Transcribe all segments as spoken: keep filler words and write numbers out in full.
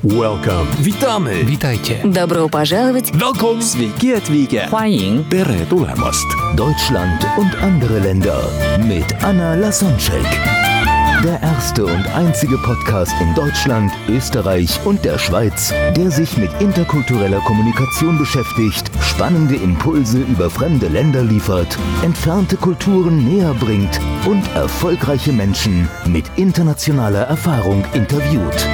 Welcome. Witamy. Witajcie. Добро пожаловать. Welcome. Sveiki atvykę. 欢迎 Tere tulemast. Deutschland und andere Länder mit Anna Lasonczek. Der erste und einzige Podcast in Deutschland, Österreich und der Schweiz, der sich mit interkultureller Kommunikation beschäftigt, spannende Impulse über fremde Länder liefert, entfernte Kulturen näher bringt und erfolgreiche Menschen mit internationaler Erfahrung interviewt.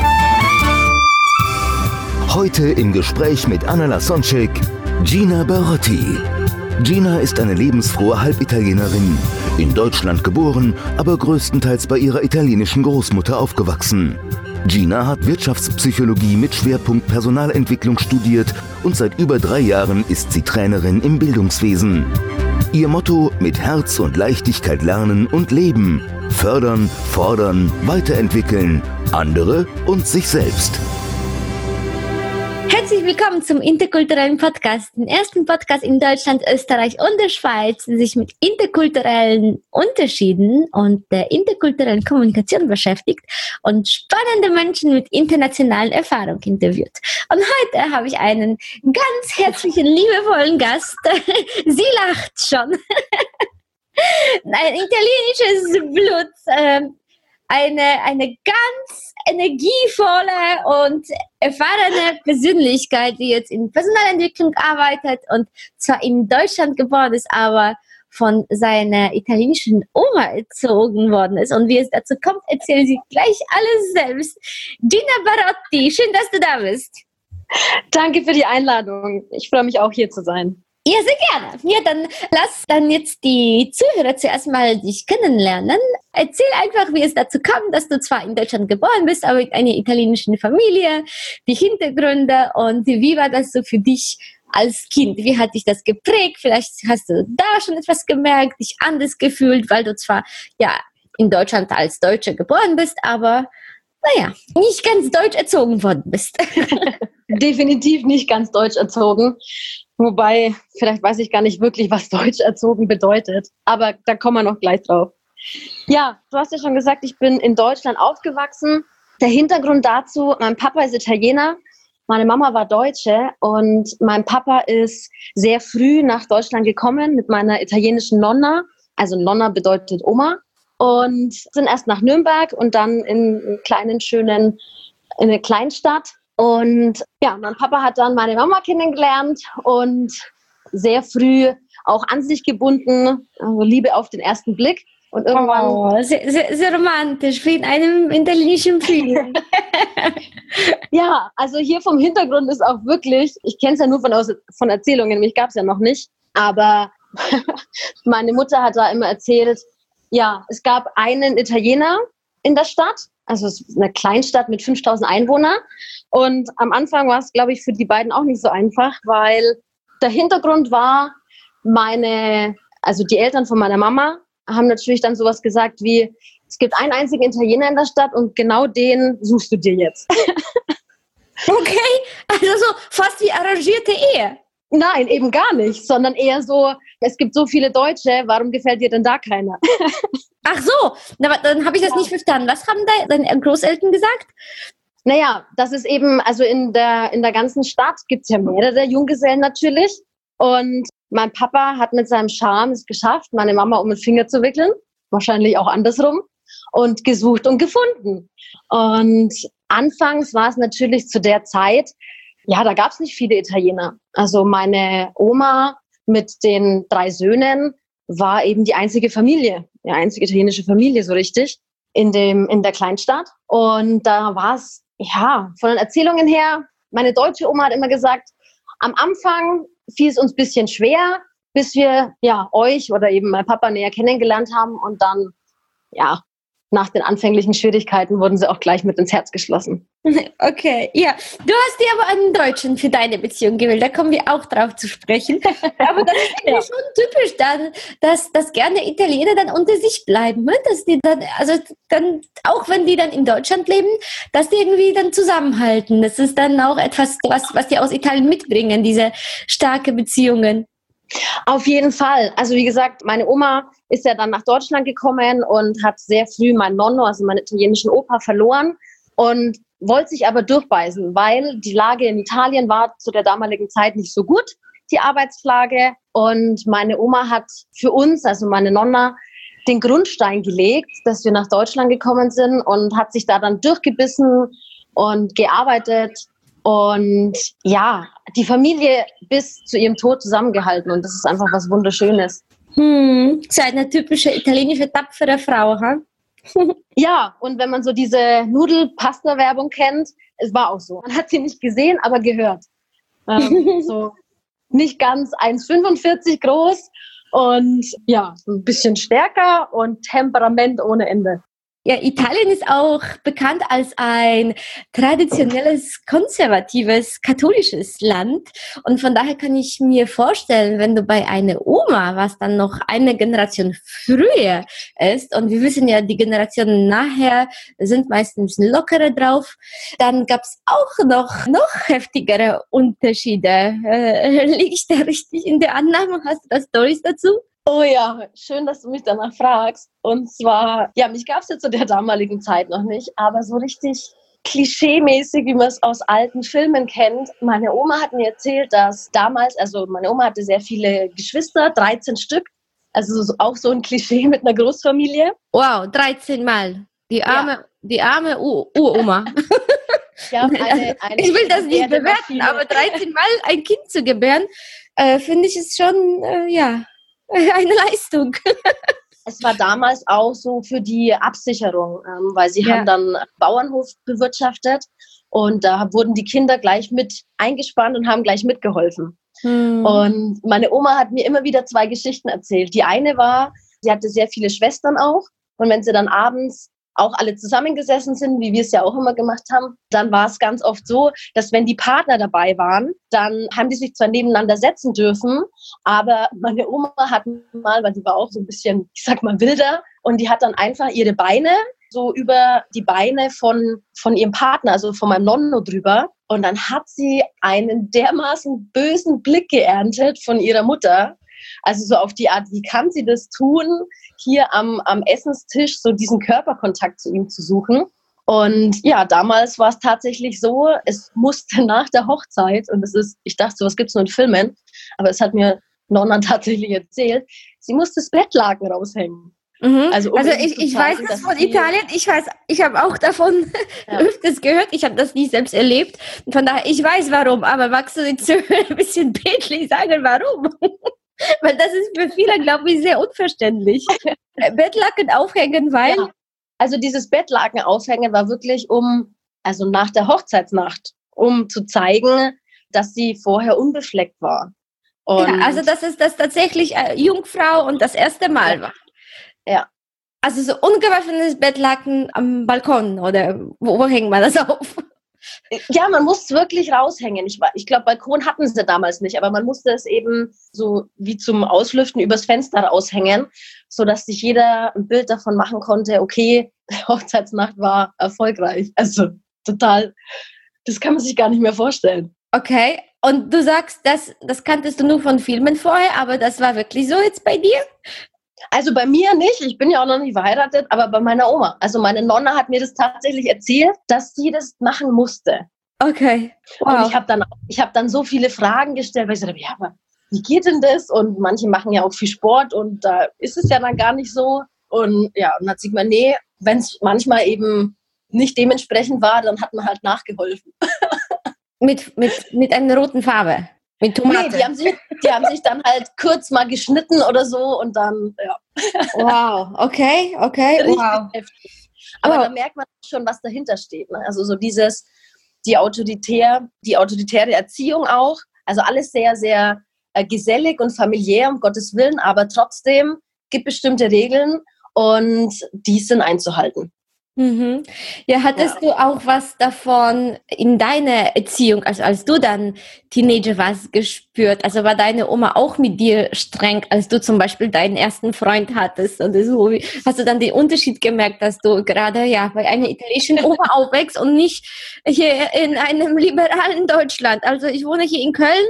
Heute im Gespräch mit Anna Lasonczek, Gina Barotti. Gina ist eine lebensfrohe Halbitalienerin, in Deutschland geboren, aber größtenteils bei ihrer italienischen Großmutter aufgewachsen. Gina hat Wirtschaftspsychologie mit Schwerpunkt Personalentwicklung studiert und seit über drei Jahren ist sie Trainerin im Bildungswesen. Ihr Motto: mit Herz und Leichtigkeit lernen und leben, fördern, fordern, weiterentwickeln, andere und sich selbst. Herzlich willkommen zum interkulturellen Podcast, den ersten Podcast in Deutschland, Österreich und der Schweiz, der sich mit interkulturellen Unterschieden und der interkulturellen Kommunikation beschäftigt und spannende Menschen mit internationalen Erfahrungen interviewt. Und heute habe ich einen ganz herzlichen, liebevollen Gast. Sie lacht schon. Ein italienisches Blut. Ähm, Eine, eine ganz energievolle und erfahrene Persönlichkeit, die jetzt in Personalentwicklung arbeitet und zwar in Deutschland geboren ist, aber von seiner italienischen Oma erzogen worden ist. Und wie es dazu kommt, erzählen Sie gleich alles selbst. Gina Barotti, schön, dass du da bist. Danke für die Einladung. Ich freue mich auch, hier zu sein. Ja, sehr gerne. Ja, dann lass dann jetzt die Zuhörer zuerst mal dich kennenlernen. Erzähl einfach, wie es dazu kam, dass du zwar in Deutschland geboren bist, aber mit einer italienischen Familie, die Hintergründe und wie war das so für dich als Kind? Wie hat dich das geprägt? Vielleicht hast du da schon etwas gemerkt, dich anders gefühlt, weil du zwar ja in Deutschland als Deutsche geboren bist, aber naja, nicht ganz deutsch erzogen worden bist. Definitiv nicht ganz deutsch erzogen. Wobei, vielleicht weiß ich gar nicht wirklich, was deutsch erzogen bedeutet. Aber da kommen wir noch gleich drauf. Ja, du hast ja schon gesagt, ich bin in Deutschland aufgewachsen. Der Hintergrund dazu: mein Papa ist Italiener, meine Mama war Deutsche und mein Papa ist sehr früh nach Deutschland gekommen mit meiner italienischen Nonna. Also Nonna bedeutet Oma. Und sind erst nach Nürnberg und dann in einen kleinen, schönen, in eine Kleinstadt. Und ja, mein Papa hat dann meine Mama kennengelernt und sehr früh auch an sich gebunden, also Liebe auf den ersten Blick. Und irgendwann oh, sehr, sehr, sehr romantisch, wie in einem italienischen Film. Ja, also hier vom Hintergrund ist auch wirklich, ich kenne es ja nur von, aus, von Erzählungen, mich gab es ja noch nicht, aber meine Mutter hat da immer erzählt, ja, es gab einen Italiener in der Stadt, also es ist eine Kleinstadt mit fünftausend Einwohnern. Und am Anfang war es, glaube ich, für die beiden auch nicht so einfach, weil der Hintergrund war, meine, also die Eltern von meiner Mama haben natürlich dann sowas gesagt wie, es gibt einen einzigen Italiener in der Stadt und genau den suchst du dir jetzt. Okay, also so fast wie arrangierte Ehe. Nein, eben gar nicht, sondern eher so, es gibt so viele Deutsche, warum gefällt dir denn da keiner? Ach so, aber dann habe ich das ja nicht verstanden. Was haben da deine Großeltern gesagt? Naja, das ist eben, also in der, in der ganzen Stadt gibt es ja mehrere Junggesellen natürlich. Und mein Papa hat mit seinem Charme es geschafft, meine Mama um den Finger zu wickeln. Wahrscheinlich auch andersrum. Und gesucht und gefunden. Und anfangs war es natürlich zu der Zeit, ja, da gab es nicht viele Italiener. Also meine Oma mit den drei Söhnen war eben die einzige Familie, die einzige italienische Familie so richtig in dem in der Kleinstadt. Und da war es, ja, von den Erzählungen her, meine deutsche Oma hat immer gesagt, am Anfang fiel es uns ein bisschen schwer, bis wir ja euch oder eben mein Papa näher kennengelernt haben und dann, ja, nach den anfänglichen Schwierigkeiten wurden sie auch gleich mit ins Herz geschlossen. Okay, ja. Du hast dir aber einen Deutschen für deine Beziehung gewählt. Da kommen wir auch drauf zu sprechen. Aber das ist ja schon typisch dann, dass, dass gerne Italiener dann unter sich bleiben. Ne? Dass die dann, also dann, auch wenn die dann in Deutschland leben, dass die irgendwie dann zusammenhalten. Das ist dann auch etwas, was, was die aus Italien mitbringen, diese starke Beziehungen. Auf jeden Fall. Also wie gesagt, meine Oma ist ja dann nach Deutschland gekommen und hat sehr früh meinen Nonno, also meinen italienischen Opa, verloren. Und wollte sich aber durchbeißen, weil die Lage in Italien war zu der damaligen Zeit nicht so gut, die Arbeitslage. Und meine Oma hat für uns, also meine Nonna, den Grundstein gelegt, dass wir nach Deutschland gekommen sind und hat sich da dann durchgebissen und gearbeitet und ja, die Familie bis zu ihrem Tod zusammengehalten. Und das ist einfach was Wunderschönes. Hm, so eine typische italienische tapfere Frau, ha? Ja, und wenn man so diese Nudel-Pasta-Werbung kennt, es war auch so. Man hat sie nicht gesehen, aber gehört. Ähm, so nicht ganz eins Komma fünfundvierzig groß und ja, ein bisschen stärker und Temperament ohne Ende. Ja, Italien ist auch bekannt als ein traditionelles, konservatives, katholisches Land. Und von daher kann ich mir vorstellen, wenn du bei einer Oma, was dann noch eine Generation früher ist, und wir wissen ja, die Generationen nachher sind meistens ein bisschen lockerer drauf, dann gab es auch noch, noch heftigere Unterschiede. Äh, liege ich da richtig in der Annahme? Hast du da Storys dazu? Oh ja, schön, dass du mich danach fragst. Und zwar, ja, mich gab es ja zu der damaligen Zeit noch nicht, aber so richtig klischeemäßig, wie man es aus alten Filmen kennt. Meine Oma hat mir erzählt, dass damals, also meine Oma hatte sehr viele Geschwister, dreizehn Stück, also so, auch so ein Klischee mit einer Großfamilie. Wow, dreizehn Mal. Die arme, ja. die arme Uroma. Ja, eine, eine ich will das nicht bewerten, aber dreizehn Mal ein Kind zu gebären, äh, finde ich es schon, äh, ja... eine Leistung. Es war damals auch so für die Absicherung, ähm, weil sie ja. haben dann einen Bauernhof bewirtschaftet und da wurden die Kinder gleich mit eingespannt und haben gleich mitgeholfen. Hm. Und meine Oma hat mir immer wieder zwei Geschichten erzählt. Die eine war, sie hatte sehr viele Schwestern auch und wenn sie dann abends auch alle zusammengesessen sind, wie wir es ja auch immer gemacht haben, dann war es ganz oft so, dass wenn die Partner dabei waren, dann haben die sich zwar nebeneinander setzen dürfen, aber meine Oma hat mal, weil die war auch so ein bisschen, ich sag mal, wilder, und die hat dann einfach ihre Beine so über die Beine von, von ihrem Partner, also von meinem Nonno drüber, und dann hat sie einen dermaßen bösen Blick geerntet von ihrer Mutter. Also so auf die Art, wie kann sie das tun, hier am, am Essenstisch so diesen Körperkontakt zu ihm zu suchen. Und ja, damals war es tatsächlich so, es musste nach der Hochzeit, und es ist, ich dachte, sowas gibt es nur in Filmen, aber es hat mir Nonna tatsächlich erzählt, sie musste das Bettlaken raushängen. Mhm. Also, um also ich, ich zeigen, weiß das von Italien, ich weiß, ich habe auch davon ja. öfters gehört, ich habe das nicht selbst erlebt, von daher, ich weiß warum, aber magst du jetzt ein bisschen bildlich sagen, warum? Weil das ist für viele, glaube ich, sehr unverständlich. Bettlaken aufhängen, weil... Ja. Also dieses Bettlaken aufhängen war wirklich um, also nach der Hochzeitsnacht, um zu zeigen, dass sie vorher unbefleckt war. Und ja, also dass es das tatsächlich äh, Jungfrau und das erste Mal ja. war. Ja. Also so ungewaschenes Bettlaken am Balkon oder wo, wo hängt man das auf? Ja, man muss es wirklich raushängen. Ich, ich glaube, Balkon hatten sie damals nicht, aber man musste es eben so wie zum Auslüften übers Fenster raushängen, sodass sich jeder ein Bild davon machen konnte, okay, Hochzeitsnacht war erfolgreich. Also total, das kann man sich gar nicht mehr vorstellen. Okay, und du sagst, das, das kanntest du nur von Filmen vorher, aber das war wirklich so jetzt bei dir? Also bei mir nicht, ich bin ja auch noch nicht verheiratet, aber bei meiner Oma. Also meine Nonna hat mir das tatsächlich erzählt, dass sie das machen musste. Okay. Wow. Und ich habe dann, ich hab dann so viele Fragen gestellt, weil ich gesagt habe, ja, aber wie geht denn das? Und manche machen ja auch viel Sport und da ist es ja dann gar nicht so. Und ja, und dann hat sie gesagt, nee, wenn es manchmal eben nicht dementsprechend war, dann hat man halt nachgeholfen. mit, mit, mit einer roten Farbe? Mit Tomate? Nee, die haben, sich, die haben sich dann halt kurz mal geschnitten oder so und dann, ja. Wow, okay, okay, richtig wow. heftig. Aber wow. da merkt man schon, was dahinter steht. Ne? Also so dieses, die, autoritär, die autoritäre Erziehung auch, also alles sehr, sehr äh, gesellig und familiär, um Gottes Willen, aber trotzdem gibt bestimmte Regeln und die sind einzuhalten. Mhm. Ja, hattest ja. du auch was davon in deiner Erziehung, also als du dann Teenager warst, gespürt? Also war deine Oma auch mit dir streng, als du zum Beispiel deinen ersten Freund hattest oder so? Hast du dann den Unterschied gemerkt, dass du gerade ja bei einer italienischen Oma aufwächst und nicht hier in einem liberalen Deutschland? Also ich wohne hier in Köln.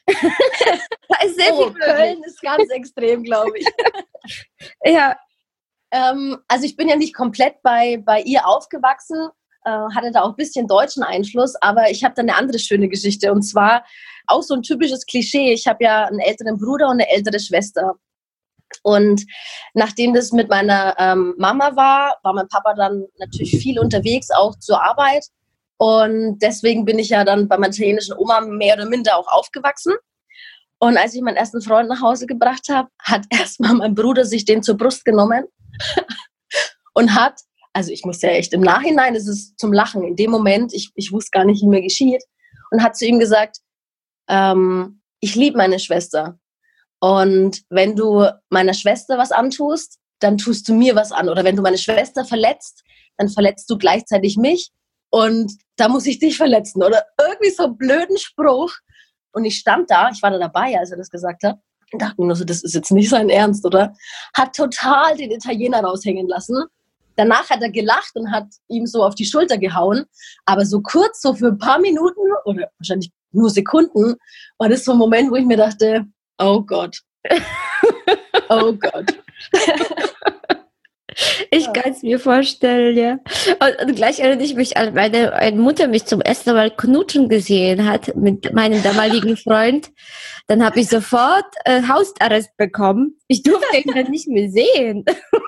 Da ist sehr oh, viel Köln ist ganz extrem, glaube ich. Ja. Also ich bin ja nicht komplett bei, bei ihr aufgewachsen, äh, hatte da auch ein bisschen deutschen Einfluss, aber ich habe da eine andere schöne Geschichte und zwar auch so ein typisches Klischee. Ich habe ja einen älteren Bruder und eine ältere Schwester. Und nachdem das mit meiner ähm, Mama war, war mein Papa dann natürlich viel unterwegs, auch zur Arbeit. Und deswegen bin ich ja dann bei meiner italienischen Oma mehr oder minder auch aufgewachsen. Und als ich meinen ersten Freund nach Hause gebracht habe, hat erstmal mein Bruder sich den zur Brust genommen und hat, also ich muss ja echt im Nachhinein, es ist zum Lachen, in dem Moment, ich, ich wusste gar nicht, wie mir geschieht, und hat zu ihm gesagt, ähm, ich liebe meine Schwester. Und wenn du meiner Schwester was antust, dann tust du mir was an. Oder wenn du meine Schwester verletzt, dann verletzt du gleichzeitig mich. Und da muss ich dich verletzen. Oder irgendwie so einen blöden Spruch. Und ich stand da, ich war da dabei, als er das gesagt hat. Und dachte mir nur so, das ist jetzt nicht sein Ernst, oder? Hat total den Italiener raushängen lassen. Danach hat er gelacht und hat ihm so auf die Schulter gehauen. Aber so kurz, so für ein paar Minuten oder wahrscheinlich nur Sekunden, war das so ein Moment, wo ich mir dachte, oh Gott. Oh Gott. Ich ja. kann es mir vorstellen, ja. Und, und gleich erinnere ich mich an meine, meine Mutter mich zum ersten Mal knutschen gesehen hat mit meinem damaligen Freund. Dann habe ich sofort äh, Hausarrest bekommen. Ich durfte ihn dann nicht mehr sehen.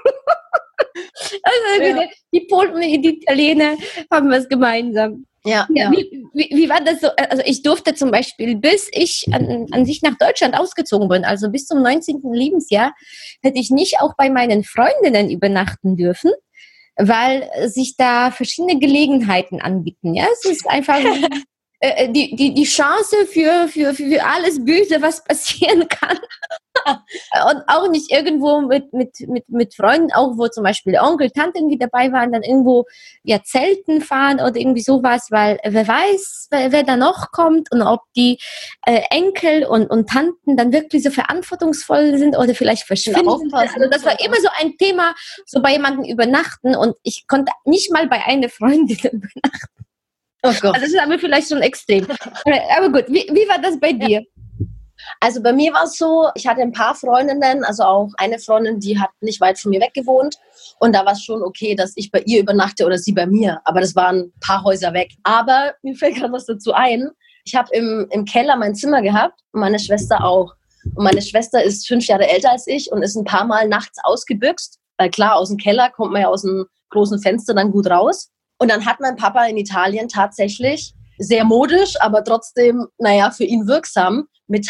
Also ja. die Polen und die Italiener haben was gemeinsam. Ja, ja. ja. Wie, wie, wie war das so? Also ich durfte zum Beispiel, bis ich an, an sich nach Deutschland ausgezogen bin, also bis zum neunzehnten Lebensjahr, hätte ich nicht auch bei meinen Freundinnen übernachten dürfen, weil sich da verschiedene Gelegenheiten anbieten. Ja, es ist einfach äh, die, die, die Chance für, für, für alles Böse, was passieren kann. Und auch nicht irgendwo mit, mit, mit, mit Freunden, auch wo zum Beispiel Onkel, Tanten, die dabei waren, dann irgendwo ja Zelten fahren oder irgendwie sowas, weil wer weiß, wer, wer da noch kommt und ob die äh, Enkel und, und Tanten dann wirklich so verantwortungsvoll sind oder vielleicht verschwinden. Also das war immer so ein Thema, so bei jemandem übernachten, und ich konnte nicht mal bei einer Freundin übernachten. Oh Gott. Also das ist aber vielleicht schon extrem. Aber gut, wie, wie war das bei dir? Also bei mir war es so, ich hatte ein paar Freundinnen, also auch eine Freundin, die hat nicht weit von mir weg gewohnt, und da war es schon okay, dass ich bei ihr übernachte oder sie bei mir, aber das waren ein paar Häuser weg. Aber mir fällt gerade was dazu ein, ich habe im, im Keller mein Zimmer gehabt und meine Schwester auch. Und meine Schwester ist fünf Jahre älter als ich und ist ein paar Mal nachts ausgebüxt, weil klar, aus dem Keller kommt man ja aus dem großen Fenster dann gut raus. Und dann hat mein Papa in Italien tatsächlich sehr modisch, aber trotzdem, naja, für ihn wirksam,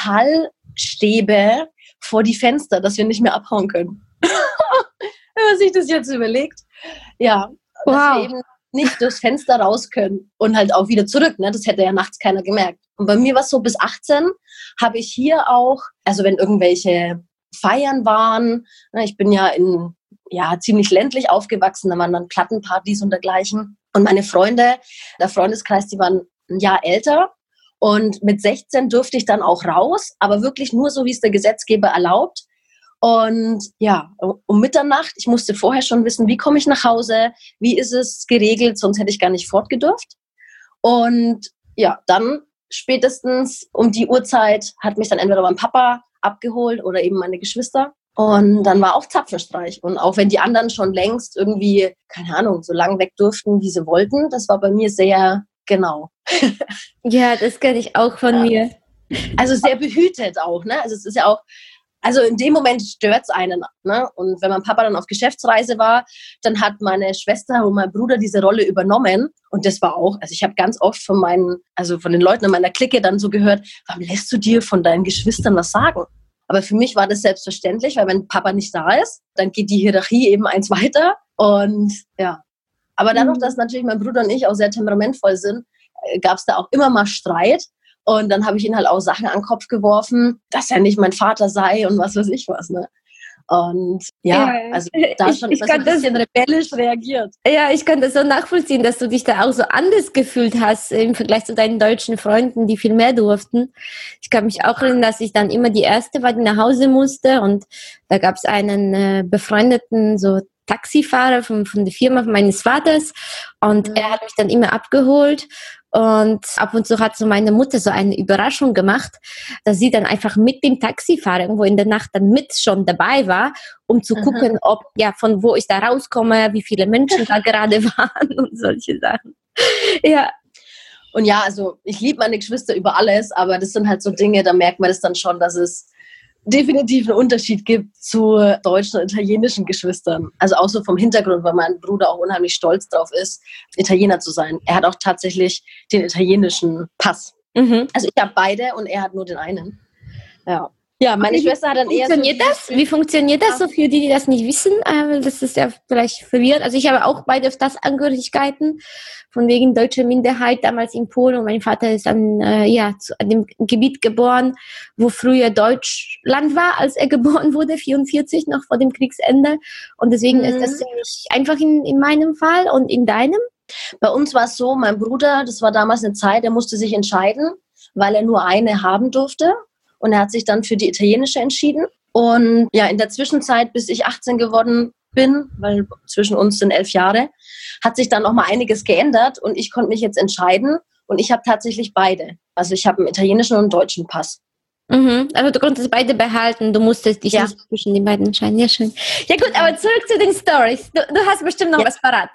Metallstäbe vor die Fenster, dass wir nicht mehr abhauen können. Wenn man sich das jetzt überlegt. Ja, wow. Dass wir eben nicht durchs Fenster raus können und halt auch wieder zurück. Ne? Das hätte ja nachts keiner gemerkt. Und bei mir war es so, bis achtzehn habe ich hier auch, also wenn irgendwelche Feiern waren, ne, ich bin ja in ja ziemlich ländlich aufgewachsen, da waren dann Plattenpartys und dergleichen. Und meine Freunde, der Freundeskreis, die waren ein Jahr älter. Und mit sechzehn durfte ich dann auch raus, aber wirklich nur so, wie es der Gesetzgeber erlaubt. Und ja, um Mitternacht, ich musste vorher schon wissen, wie komme ich nach Hause, wie ist es geregelt, sonst hätte ich gar nicht fortgedurft. Und ja, dann spätestens um die Uhrzeit hat mich dann entweder mein Papa abgeholt oder eben meine Geschwister. Und dann war auch Zapfenstreich. Und auch wenn die anderen schon längst irgendwie, keine Ahnung, so lang weg durften, wie sie wollten, das war bei mir sehr genau. Ja, das kenne ich auch von ja. mir. Also sehr behütet auch, ne? Also es ist ja auch, also in dem Moment stört es einen, ne? Und wenn mein Papa dann auf Geschäftsreise war, dann hat meine Schwester und mein Bruder diese Rolle übernommen. Und das war auch, also ich habe ganz oft von meinen, also von den Leuten in meiner Clique dann so gehört, warum lässt du dir von deinen Geschwistern was sagen? Aber für mich war das selbstverständlich, weil wenn Papa nicht da ist, dann geht die Hierarchie eben eins weiter. Und ja, aber dadurch, dass natürlich mein Bruder und ich auch sehr temperamentvoll sind, gab es da auch immer mal Streit. Und dann habe ich ihn halt auch Sachen an den Kopf geworfen, dass er nicht mein Vater sei und was weiß ich was. Ne? Und ja, ja, also da ich, schon ich so ein bisschen das, rebellisch reagiert. Ja, ich kann das so nachvollziehen, dass du dich da auch so anders gefühlt hast im Vergleich zu deinen deutschen Freunden, die viel mehr durften. Ich kann mich auch erinnern, dass ich dann immer die Erste war, die nach Hause musste, und da gab es einen äh, befreundeten so Taxifahrer von, von der Firma meines Vaters, und mhm. er hat mich dann immer abgeholt. Und ab und zu hat so meine Mutter so eine Überraschung gemacht, dass sie dann einfach mit dem Taxifahrer irgendwo in der Nacht dann mit schon dabei war, um zu Aha. gucken, ob, ja, von wo ich da rauskomme, wie viele Menschen da gerade waren und solche Sachen. Ja. Und ja, also ich liebe meine Geschwister über alles, aber das sind halt so Dinge, da merkt man das dann schon, dass es definitiv einen Unterschied gibt zu deutschen und italienischen Geschwistern. Also auch so vom Hintergrund, weil mein Bruder auch unheimlich stolz drauf ist, Italiener zu sein. Er hat auch tatsächlich den italienischen Pass. Mhm. Also ich habe beide und er hat nur den einen. Ja. Ja, meine Wie Schwester hat dann eher so... funktioniert das? Wie funktioniert das so für die, die das nicht wissen? Äh, das ist ja vielleicht verwirrend. Also ich habe auch beide Staatsangehörigkeiten, von wegen deutscher Minderheit, damals in Polen. Und mein Vater ist an, äh, ja, zu, an dem Gebiet geboren, wo früher Deutschland war, als er geboren wurde, vierundvierzig, noch vor dem Kriegsende. Und deswegen Mhm. ist das ziemlich einfach in, in meinem Fall und in deinem. Bei uns war es so, mein Bruder, das war damals eine Zeit, der musste sich entscheiden, weil er nur eine haben durfte. Und er hat sich dann für die italienische entschieden. Und ja, in der Zwischenzeit, bis ich achtzehn geworden bin, weil zwischen uns sind elf Jahre, hat sich dann noch mal einiges geändert. Und ich konnte mich jetzt entscheiden. Und ich habe tatsächlich beide. Also ich habe einen italienischen und einen deutschen Pass. Mhm. Also du konntest beide behalten, du musstest dich Ja. nicht zwischen den beiden entscheiden. Ja, schön. Ja gut, aber zurück zu den Stories. Du, du hast bestimmt noch Ja. was parat.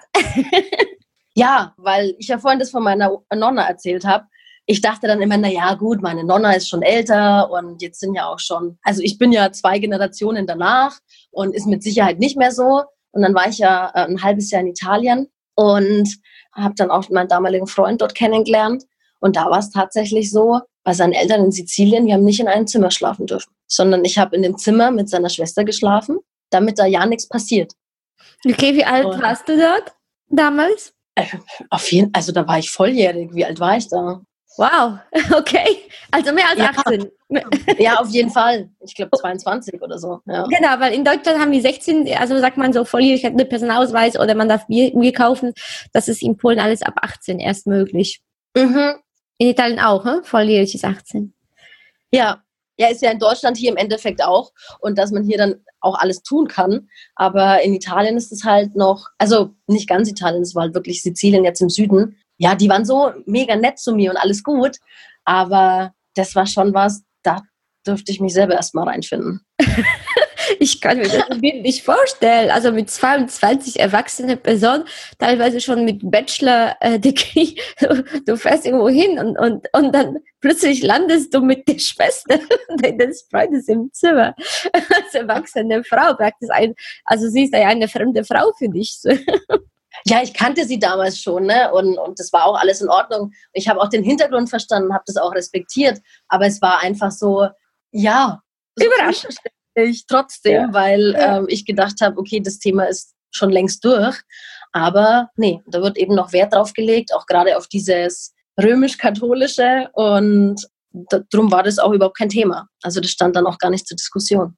Ja, weil ich ja vorhin das von meiner Nonna erzählt habe. Ich dachte dann immer, na ja, gut, meine Nonna ist schon älter und jetzt sind ja auch schon, also ich bin ja zwei Generationen danach und ist mit Sicherheit nicht mehr so. Und dann war ich ja äh, ein halbes Jahr in Italien und habe dann auch meinen damaligen Freund dort kennengelernt. Und da war es tatsächlich so, bei seinen Eltern in Sizilien, wir haben nicht in einem Zimmer schlafen dürfen, sondern ich habe in dem Zimmer mit seiner Schwester geschlafen, damit da ja nichts passiert. Okay, wie alt Und- warst du dort damals? Äh, Auf jeden, also da war ich volljährig. Wie alt war ich da? Wow, okay. Also mehr als Ja. achtzehn. Ja, auf jeden Fall. Ich glaube zweiundzwanzig oder so. Ja. Genau, weil in Deutschland haben die sechzehn, also sagt man so volljährig, hat einen Personalausweis oder man darf Bier, Bier kaufen. Das ist in Polen alles ab achtzehn erst möglich. Mhm. In Italien auch, hm? Volljährig ist achtzehn. Ja. Ja, ist ja in Deutschland hier im Endeffekt auch. Und dass man hier dann auch alles tun kann. Aber in Italien ist es halt noch, also nicht ganz Italien, es war halt wirklich Sizilien jetzt im Süden. Ja, die waren so mega nett zu mir und alles gut. Aber das war schon was, da dürfte ich mich selber erstmal reinfinden. Ich kann mir das nicht vorstellen. Also mit zweiundzwanzig erwachsene Personen, teilweise schon mit Bachelor-Degree, du fährst irgendwo hin und, und, und dann plötzlich landest du mit der Schwester deines Freundes im Zimmer. Als erwachsene Frau praktisch ein, also sie ist ja eine fremde Frau für dich. Ja, ich kannte sie damals schon, ne? Und, und das war auch alles in Ordnung. Ich habe auch den Hintergrund verstanden, habe das auch respektiert. Aber es war einfach so, ja, so Überraschend. ich trotzdem, Ja. weil Ja. ähm, ich gedacht habe, okay, das Thema ist schon längst durch. Aber nee, da wird eben noch Wert drauf gelegt, auch gerade auf dieses römisch-katholische. Und da, darum war das auch überhaupt kein Thema. Also das stand dann auch gar nicht zur Diskussion.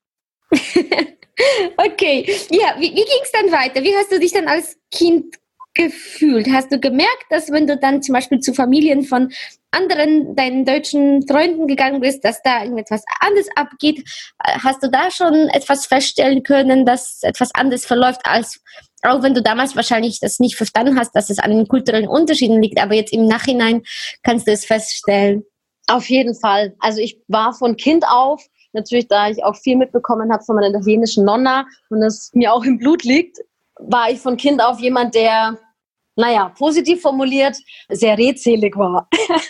Okay, ja, wie, wie ging es dann weiter? Wie hast du dich dann als Kind gefühlt? Hast du gemerkt, dass wenn du dann zum Beispiel zu Familien von anderen, deinen deutschen Freunden gegangen bist, dass da irgendetwas anderes abgeht? Hast du da schon etwas feststellen können, dass etwas anderes verläuft, als auch wenn du damals wahrscheinlich das nicht verstanden hast, dass es an den kulturellen Unterschieden liegt, aber jetzt im Nachhinein kannst du es feststellen? Auf jeden Fall. Also ich war von Kind auf, natürlich, da ich auch viel mitbekommen habe von meiner italienischen Nonna und es mir auch im Blut liegt, war ich von Kind auf jemand, der, naja, positiv formuliert, sehr redselig war.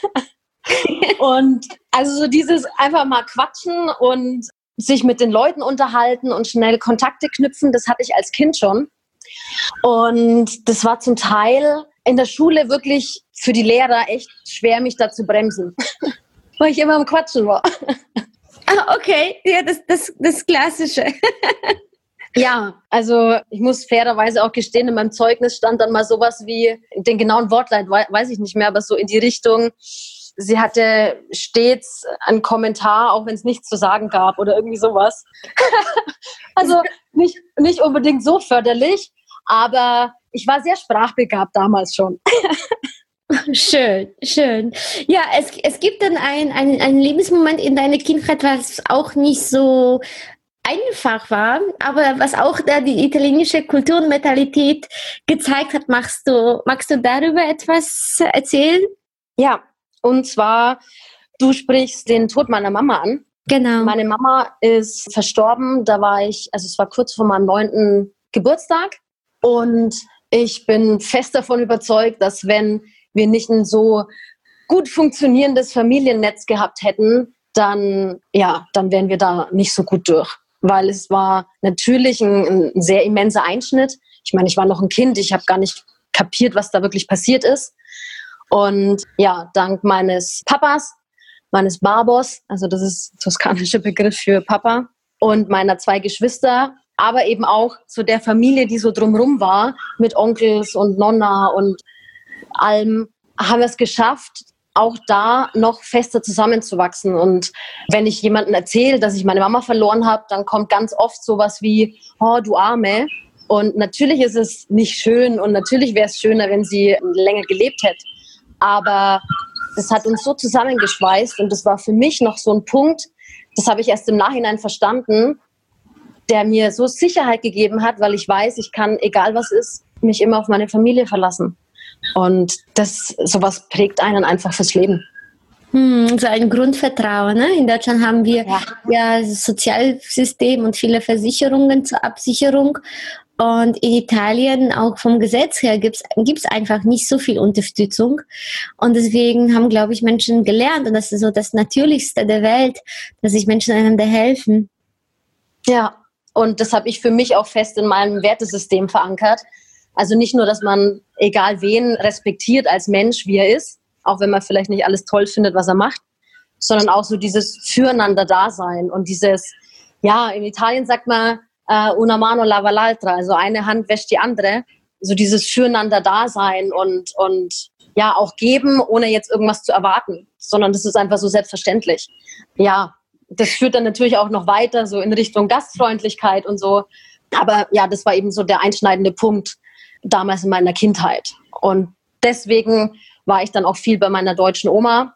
Und also so dieses einfach mal quatschen und sich mit den Leuten unterhalten und schnell Kontakte knüpfen, das hatte ich als Kind schon. Und das war zum Teil in der Schule wirklich für die Lehrer echt schwer, mich da zu bremsen, weil ich immer am Quatschen war. Ah, okay, ja, das, das, das Klassische. Ja, also ich muss fairerweise auch gestehen, in meinem Zeugnis stand dann mal sowas wie, den genauen Wortlaut weiß ich nicht mehr, aber so in die Richtung, sie hatte stets einen Kommentar, auch wenn es nichts zu sagen gab oder irgendwie sowas. Also nicht, nicht unbedingt so förderlich, aber ich war sehr sprachbegabt damals schon. Schön, schön. Ja, es, es gibt dann ein, ein, einen Lebensmoment in deiner Kindheit, was auch nicht so einfach war, aber was auch da die italienische Kultur und Mentalität gezeigt hat. Magst du, magst du darüber etwas erzählen? Ja, und zwar, du sprichst den Tod meiner Mama an. Genau. Meine Mama ist verstorben, da war ich, also es war kurz vor meinem neunten Geburtstag. Und ich bin fest davon überzeugt, dass wenn wir nicht ein so gut funktionierendes Familiennetz gehabt hätten, dann, ja, dann wären wir da nicht so gut durch. Weil es war natürlich ein, ein sehr immenser Einschnitt. Ich meine, ich war noch ein Kind, ich habe gar nicht kapiert, was da wirklich passiert ist. Und ja, dank meines Papas, meines Barbos, also das ist toskanischer Begriff für Papa, und meiner zwei Geschwister, aber eben auch zu der Familie, die so drumherum war, mit Onkels und Nonna und allem, haben wir es geschafft, auch da noch fester zusammenzuwachsen. Und wenn ich jemandem erzähle, dass ich meine Mama verloren habe, dann kommt ganz oft sowas wie, oh, du Arme. Und natürlich ist es nicht schön und natürlich wäre es schöner, wenn sie länger gelebt hätte. Aber das hat uns so zusammengeschweißt und das war für mich noch so ein Punkt, das habe ich erst im Nachhinein verstanden, der mir so Sicherheit gegeben hat, weil ich weiß, ich kann, egal was ist, mich immer auf meine Familie verlassen. Und das, sowas prägt einen einfach fürs Leben. Hm, so ein Grundvertrauen. Ne? In Deutschland haben wir ja. ja das Sozialsystem und viele Versicherungen zur Absicherung. Und in Italien, auch vom Gesetz her, gibt es einfach nicht so viel Unterstützung. Und deswegen haben, glaube ich, Menschen gelernt, und das ist so das Natürlichste der Welt, dass sich Menschen einander helfen. Ja, und das habe ich für mich auch fest in meinem Wertesystem verankert. Also nicht nur, dass man egal wen respektiert als Mensch, wie er ist, auch wenn man vielleicht nicht alles toll findet, was er macht, sondern auch so dieses Füreinander-Dasein und dieses, ja, in Italien sagt man, Uh, una mano lava l'altra, also eine Hand wäscht die andere, so dieses Füreinander-Dasein und, und ja, auch geben, ohne jetzt irgendwas zu erwarten, sondern das ist einfach so selbstverständlich. Ja, das führt dann natürlich auch noch weiter, so in Richtung Gastfreundlichkeit und so, aber ja, das war eben so der einschneidende Punkt damals in meiner Kindheit und deswegen war ich dann auch viel bei meiner deutschen Oma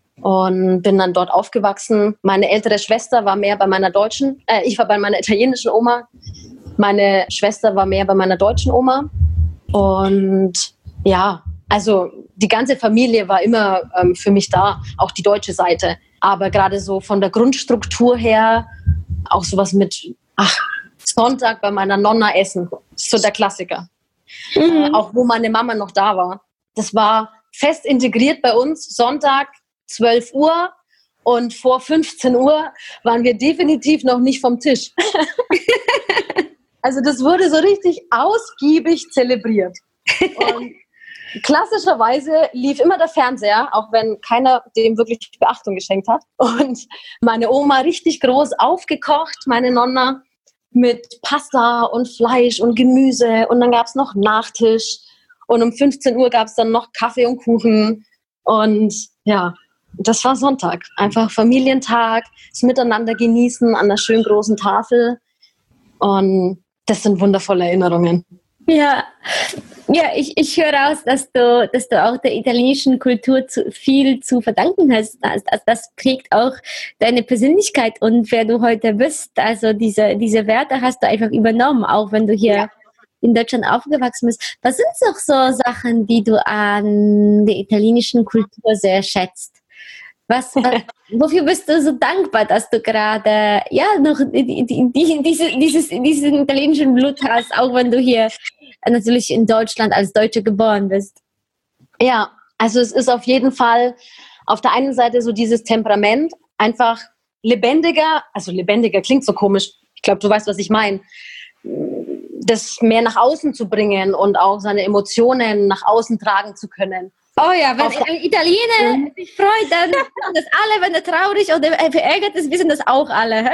und bin dann dort aufgewachsen. Meine ältere Schwester war mehr bei meiner deutschen, äh, ich war bei meiner italienischen Oma. Meine Schwester war mehr bei meiner deutschen Oma. Und ja, also die ganze Familie war immer ähm, für mich da, auch die deutsche Seite. Aber gerade so von der Grundstruktur her, auch sowas mit, ach, Sonntag bei meiner Nonna essen, ist so der Klassiker. Mhm. Äh, auch wo meine Mama noch da war. Das war fest integriert bei uns, Sonntag, zwölf Uhr und vor fünfzehn Uhr waren wir definitiv noch nicht vom Tisch. Also das wurde so richtig ausgiebig zelebriert. Und klassischerweise lief immer der Fernseher, auch wenn keiner dem wirklich Beachtung geschenkt hat. Und meine Oma richtig groß aufgekocht, meine Nonna, mit Pasta und Fleisch und Gemüse. Und dann gab es noch Nachtisch. Und um fünfzehn Uhr gab es dann noch Kaffee und Kuchen. Und ja, das war Sonntag. Einfach Familientag, das Miteinander genießen an einer schönen großen Tafel. Und das sind wundervolle Erinnerungen. Ja, ja, ich, ich höre raus, dass du, dass du auch der italienischen Kultur zu, viel zu verdanken hast. Das, das, das prägt auch deine Persönlichkeit und wer du heute bist. Also diese, diese Werte hast du einfach übernommen, auch wenn du hier ja. in Deutschland aufgewachsen bist. Was sind noch so Sachen, die du an der italienischen Kultur sehr schätzt? Was, was, wofür bist du so dankbar, dass du gerade ja noch die, die, die, diese, dieses, diesen italienischen Blut hast, auch wenn du hier natürlich in Deutschland als Deutsche geboren bist? Ja, also es ist auf jeden Fall auf der einen Seite so dieses Temperament, einfach lebendiger, also lebendiger klingt so komisch, ich glaube, du weißt, was ich meine, das mehr nach außen zu bringen und auch seine Emotionen nach außen tragen zu können. Oh ja, wenn ein Italiener mhm. sich freut, dann wissen das alle, wenn er traurig oder verärgert ist, wissen das auch alle.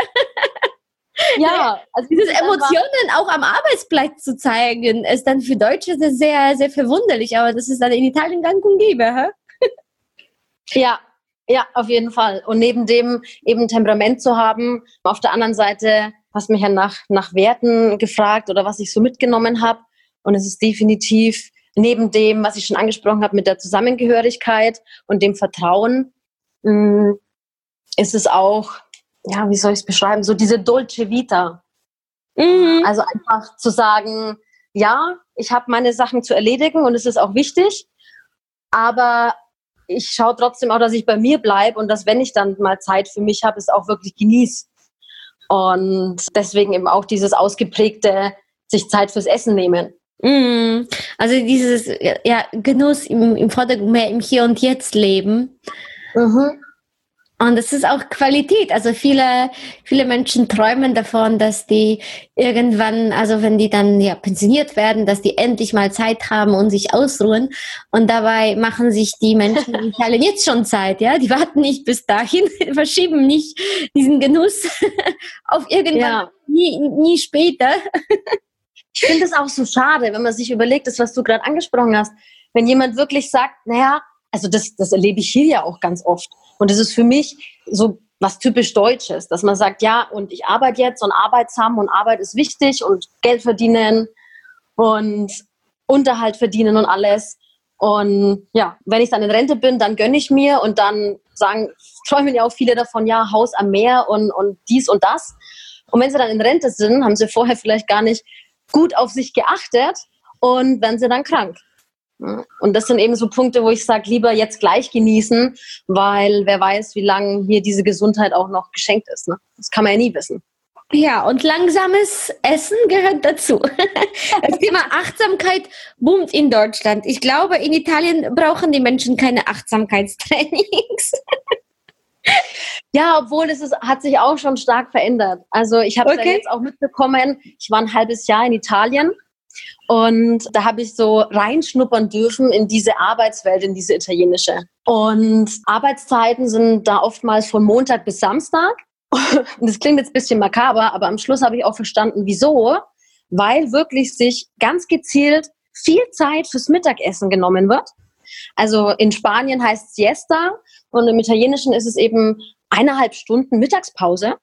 Ja, also diese Emotionen auch am Arbeitsplatz zu zeigen, ist dann für Deutsche sehr, sehr verwunderlich, aber das ist dann in Italien gang und gäbe. Hä? Ja, ja, auf jeden Fall. Und neben dem eben Temperament zu haben, auf der anderen Seite hast mich ja nach, nach Werten gefragt oder was ich so mitgenommen habe. Und es ist definitiv neben dem, was ich schon angesprochen habe mit der Zusammengehörigkeit und dem Vertrauen, mh, ist es auch, ja, wie soll ich es beschreiben, so diese Dolce Vita. Mhm. Also einfach zu sagen, ja, ich habe meine Sachen zu erledigen und es ist auch wichtig, aber ich schaue trotzdem auch, dass ich bei mir bleibe und dass, wenn ich dann mal Zeit für mich habe, es auch wirklich genieße. Und deswegen eben auch dieses ausgeprägte, sich Zeit fürs Essen nehmen. Mm, also dieses ja, Genuss im, im Vordergrund, mehr im Hier und Jetzt leben. Mhm. Und es ist auch Qualität. Also viele, viele Menschen träumen davon, dass die irgendwann, also wenn die dann ja pensioniert werden, dass die endlich mal Zeit haben und sich ausruhen. Und dabei machen sich die Menschen in Italien jetzt schon Zeit, ja. Die warten nicht bis dahin, verschieben nicht diesen Genuss auf irgendwann, ja. nie, nie später. Ich finde es auch so schade, wenn man sich überlegt, das, was du gerade angesprochen hast, wenn jemand wirklich sagt, naja, also das, das erlebe ich hier ja auch ganz oft. Und das ist für mich so was typisch Deutsches, dass man sagt, ja, und ich arbeite jetzt und arbeitsam und Arbeit ist wichtig und Geld verdienen und Unterhalt verdienen und alles. Und ja, wenn ich dann in Rente bin, dann gönne ich mir und dann sagen, träumen ja auch viele davon, ja, Haus am Meer und, und dies und das. Und wenn sie dann in Rente sind, haben sie vorher vielleicht gar nicht gut auf sich geachtet und werden sie dann krank. Und das sind eben so Punkte, wo ich sage, lieber jetzt gleich genießen, weil wer weiß, wie lange mir diese Gesundheit auch noch geschenkt ist. Ne? Das kann man ja nie wissen. Ja, und langsames Essen gehört dazu. Das Thema Achtsamkeit boomt in Deutschland. Ich glaube, in Italien brauchen die Menschen keine Achtsamkeitstrainings. Ja, obwohl es ist, hat sich auch schon stark verändert. Also ich habe es okay. ja jetzt auch mitbekommen, ich war ein halbes Jahr in Italien. Und da habe ich so reinschnuppern dürfen in diese Arbeitswelt, in diese italienische. Und Arbeitszeiten sind da oftmals von Montag bis Samstag. Und das klingt jetzt ein bisschen makaber, aber am Schluss habe ich auch verstanden, wieso. Weil wirklich sich ganz gezielt viel Zeit fürs Mittagessen genommen wird. Also in Spanien heißt es Siesta und im Italienischen ist es eben eineinhalb Stunden Mittagspause.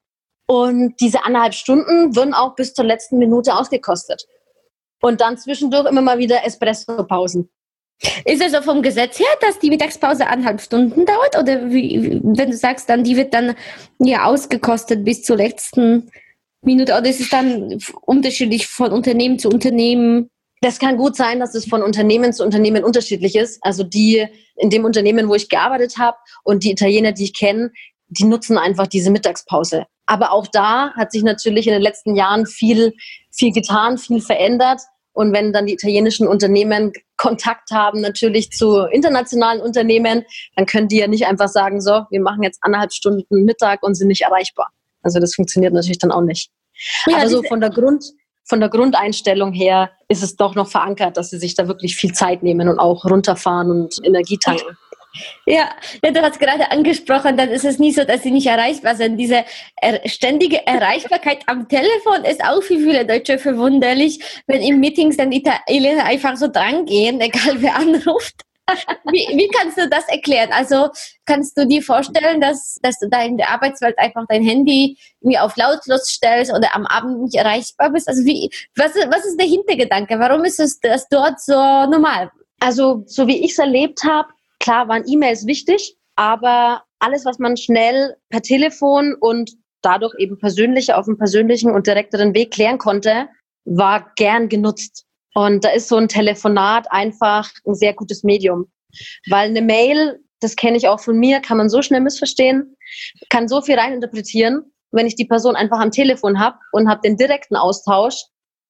Und diese eineinhalb Stunden würden auch bis zur letzten Minute ausgekostet. Und dann zwischendurch immer mal wieder Espresso-Pausen. Ist es so vom Gesetz her, dass die Mittagspause eineinhalb Stunden dauert? Oder wie, wenn du sagst, dann die wird dann ja ausgekostet bis zur letzten Minute? Oder ist es dann unterschiedlich von Unternehmen zu Unternehmen? Das kann gut sein, dass es von Unternehmen zu Unternehmen unterschiedlich ist. Also die in dem Unternehmen, wo ich gearbeitet habe und die Italiener, die ich kenne, die nutzen einfach diese Mittagspause. Aber auch da hat sich natürlich in den letzten Jahren viel, viel getan, viel verändert. Und wenn dann die italienischen Unternehmen Kontakt haben natürlich zu internationalen Unternehmen, dann können die ja nicht einfach sagen, so, wir machen jetzt anderthalb Stunden Mittag und sind nicht erreichbar. Also das funktioniert natürlich dann auch nicht. Ja, aber so von der Grund, von der Grundeinstellung her ist es doch noch verankert, dass sie sich da wirklich viel Zeit nehmen und auch runterfahren und Energie tanken. Ja, ja, du hast gerade angesprochen, dann ist es nicht so, dass sie nicht erreichbar sind. Diese er- ständige Erreichbarkeit am Telefon ist auch für viele Deutsche verwunderlich, wenn in Meetings dann die Italiener einfach so drangehen, egal wer anruft. Wie, wie kannst du das erklären? Also kannst du dir vorstellen, dass, dass du da in der Arbeitswelt einfach dein Handy irgendwie auf lautlos stellst oder am Abend nicht erreichbar bist? Also wie, was, was ist der Hintergedanke? Warum ist es das dort so normal? Also so wie ich es erlebt habe, klar waren E-Mails wichtig, aber alles, was man schnell per Telefon und dadurch eben persönlich auf einem persönlichen und direkteren Weg klären konnte, war gern genutzt. Und da ist so ein Telefonat einfach ein sehr gutes Medium. Weil eine Mail, das kenne ich auch von mir, kann man so schnell missverstehen, kann so viel reininterpretieren. Wenn ich die Person einfach am Telefon habe und habe den direkten Austausch,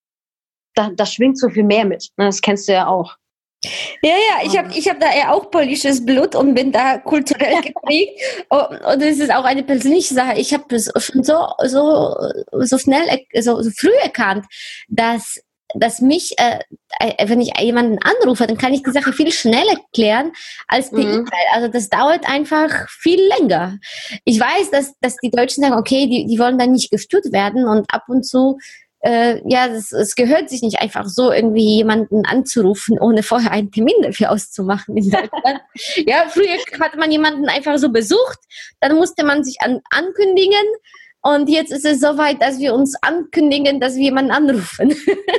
da, da schwingt so viel mehr mit. Das kennst du ja auch. Ja, ja, ich habe ich hab da ja auch polnisches Blut und bin da kulturell geprägt. Und es ist auch eine persönliche Sache. Ich habe es schon so, so, so schnell, so, so früh erkannt, dass dass mich, äh, wenn ich jemanden anrufe, dann kann ich die Sache viel schneller klären als per mhm. E-Mail. Also das dauert einfach viel länger. Ich weiß, dass, dass die Deutschen sagen, okay, die, die wollen dann nicht gestört werden und ab und zu, äh, ja, es gehört sich nicht einfach so, irgendwie jemanden anzurufen, ohne vorher einen Termin dafür auszumachen in Deutschland. Ja, früher hat man jemanden einfach so besucht, dann musste man sich an, ankündigen. Und jetzt ist es soweit, dass wir uns ankündigen, dass wir jemanden anrufen.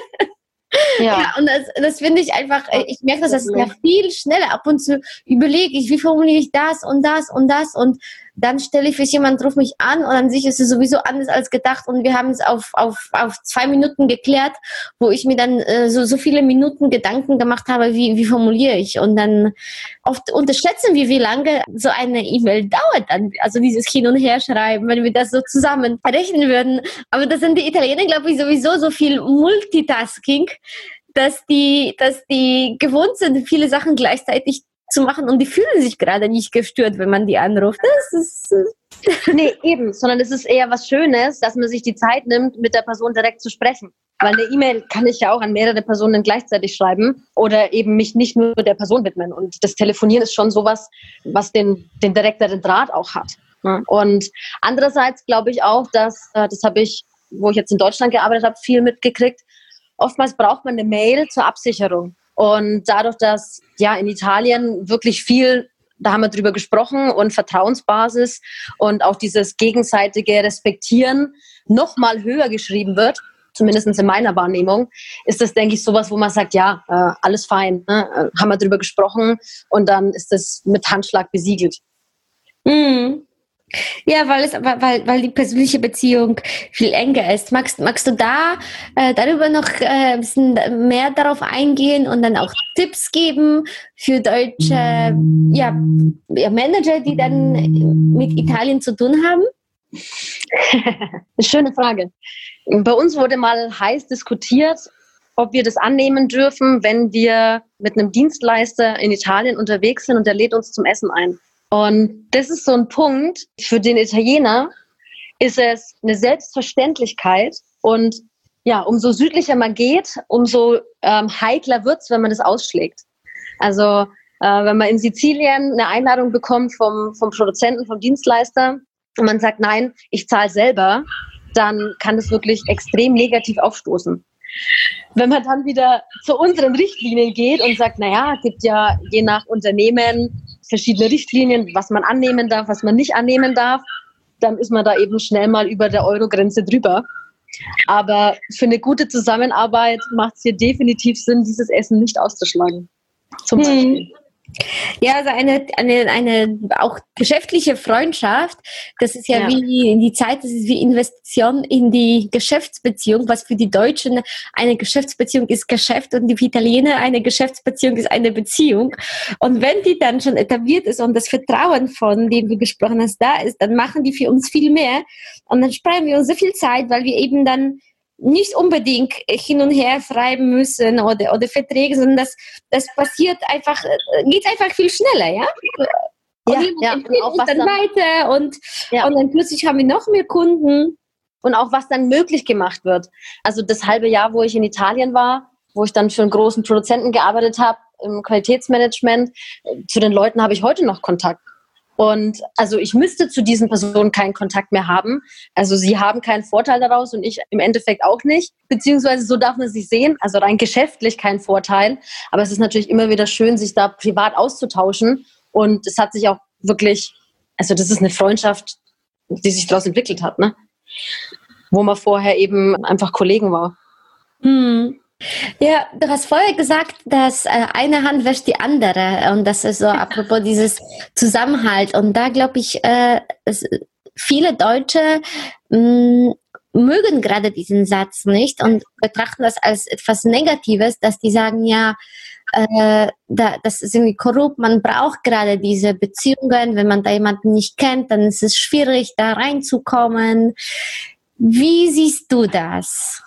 Ja. Ja, und das, das finde ich einfach, ich merke, dass das ja viel schneller ab und zu überlege ich, wie formuliere ich das und das und das und dann stelle ich fest, jemand ruft mich an und an sich ist es sowieso anders als gedacht und wir haben es auf, auf, auf zwei Minuten geklärt, wo ich mir dann äh, so, so viele Minuten Gedanken gemacht habe, wie, wie formuliere ich, und dann oft unterschätzen wir, wie lange so eine E-Mail dauert dann, also dieses Hin- und Herschreiben, wenn wir das so zusammen rechnen würden. Aber das sind die Italiener, glaube ich, sowieso so viel Multitasking, dass die, dass die gewohnt sind, viele Sachen gleichzeitig zu machen und die fühlen sich gerade nicht gestört, wenn man die anruft. Das ist äh nee, eben, sondern es ist eher was Schönes, dass man sich die Zeit nimmt, mit der Person direkt zu sprechen. Weil eine E-Mail kann ich ja auch an mehrere Personen gleichzeitig schreiben oder eben mich nicht nur der Person widmen. Und das Telefonieren ist schon sowas, was den, den direkteren Draht auch hat. Und andererseits glaube ich auch, dass, das habe ich, wo ich jetzt in Deutschland gearbeitet habe, viel mitgekriegt, oftmals braucht man eine Mail zur Absicherung. Und dadurch, dass ja in Italien wirklich viel, da haben wir drüber gesprochen, und Vertrauensbasis und auch dieses gegenseitige Respektieren noch mal höher geschrieben wird, zumindest in meiner Wahrnehmung, ist das, denke ich, sowas, wo man sagt, ja, äh, alles fein, ne? Haben wir drüber gesprochen und dann ist das mit Handschlag besiegelt. Mhm. Ja, weil es, weil, weil die persönliche Beziehung viel enger ist. Magst, magst du da äh, darüber noch äh, ein bisschen mehr darauf eingehen und dann auch Tipps geben für deutsche ja, Manager, die dann mit Italien zu tun haben? Eine schöne Frage. Bei uns wurde mal heiß diskutiert, ob wir das annehmen dürfen, wenn wir mit einem Dienstleister in Italien unterwegs sind und der lädt uns zum Essen ein. Und das ist so ein Punkt, für den Italiener ist es eine Selbstverständlichkeit. Und ja, umso südlicher man geht, umso ähm, heikler wird es, wenn man das ausschlägt. Also äh, wenn man in Sizilien eine Einladung bekommt vom, vom Produzenten, vom Dienstleister und man sagt, nein, ich zahle selber, dann kann das wirklich extrem negativ aufstoßen. Wenn man dann wieder zu unseren Richtlinien geht und sagt, naja, es gibt ja je nach Unternehmen verschiedene Richtlinien, was man annehmen darf, was man nicht annehmen darf, dann ist man da eben schnell mal über der Euro-Grenze drüber. Aber für eine gute Zusammenarbeit macht es hier definitiv Sinn, dieses Essen nicht auszuschlagen. Zum Beispiel. Hm. Ja, also eine, eine, eine auch geschäftliche Freundschaft, das ist ja, ja. wie in die Zeit, das ist wie Investition in die Geschäftsbeziehung, was für die Deutschen eine Geschäftsbeziehung ist Geschäft und die Italiener eine Geschäftsbeziehung ist eine Beziehung. Und wenn die dann schon etabliert ist und das Vertrauen, von dem du gesprochen hast, da ist, dann machen die für uns viel mehr und dann sparen wir uns so viel Zeit, weil wir eben dann nicht unbedingt hin und her schreiben müssen oder, oder Verträge, sondern das, das passiert einfach, geht einfach viel schneller, ja? Und ja, ja. Und auch was dann, dann weiter und, ja. und dann plötzlich haben wir noch mehr Kunden. Und auch was dann möglich gemacht wird. Also das halbe Jahr, wo ich in Italien war, wo ich dann für einen großen Produzenten gearbeitet habe, im Qualitätsmanagement, zu den Leuten habe ich heute noch Kontakt. Und also ich müsste zu diesen Personen keinen Kontakt mehr haben. Also sie haben keinen Vorteil daraus und ich im Endeffekt auch nicht. Beziehungsweise so darf man sich sehen, also rein geschäftlich kein Vorteil. Aber es ist natürlich immer wieder schön, sich da privat auszutauschen. Und es hat sich auch wirklich, also das ist eine Freundschaft, die sich daraus entwickelt hat, ne? Wo man vorher eben einfach Kollegen war. Hm. Ja, du hast vorher gesagt, dass äh, eine Hand wäscht die andere und das ist so apropos dieses Zusammenhalt und da glaube ich, äh, es, viele Deutsche mh, mögen gerade diesen Satz nicht und betrachten das als etwas Negatives, dass die sagen, ja, äh, da, das ist irgendwie korrupt, man braucht gerade diese Beziehungen, wenn man da jemanden nicht kennt, dann ist es schwierig, da reinzukommen. Wie siehst du das?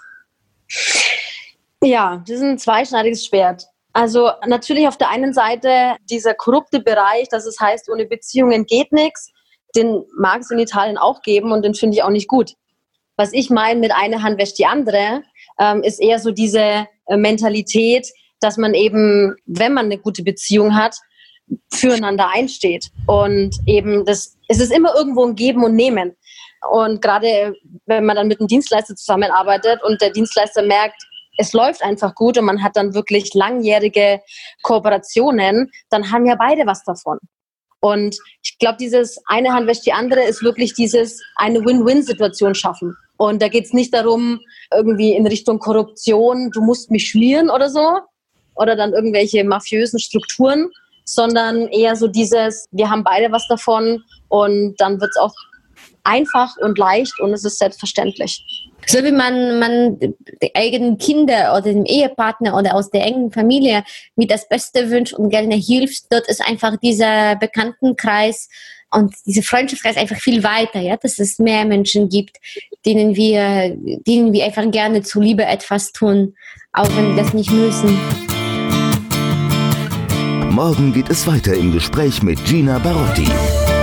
Ja, das ist ein zweischneidiges Schwert. Also natürlich auf der einen Seite dieser korrupte Bereich, dass es heißt, ohne Beziehungen geht nichts, den mag es in Italien auch geben und den finde ich auch nicht gut. Was ich meine mit einer Hand wäscht die andere, ähm, ist eher so diese äh, Mentalität, dass man eben, wenn man eine gute Beziehung hat, füreinander einsteht. Und eben, das, es ist immer irgendwo ein Geben und Nehmen. Und gerade wenn man dann mit einem Dienstleister zusammenarbeitet und der Dienstleister merkt, es läuft einfach gut und man hat dann wirklich langjährige Kooperationen, dann haben ja beide was davon. Und ich glaube, dieses eine Hand wäscht die andere ist wirklich dieses eine Win-Win-Situation schaffen. Und da geht es nicht darum, irgendwie in Richtung Korruption, du musst mich schmieren oder so, oder dann irgendwelche mafiösen Strukturen, sondern eher so dieses, wir haben beide was davon und dann wird es auch einfach und leicht und es ist selbstverständlich. So wie man, man die eigenen Kinder oder dem Ehepartner oder aus der engen Familie mit das Beste wünscht und gerne hilft, dort ist einfach dieser Bekanntenkreis und dieser Freundschaftskreis einfach viel weiter, ja, dass es mehr Menschen gibt, denen wir, denen wir einfach gerne zuliebe etwas tun, auch wenn wir das nicht müssen. Morgen geht es weiter im Gespräch mit Gina Barotti.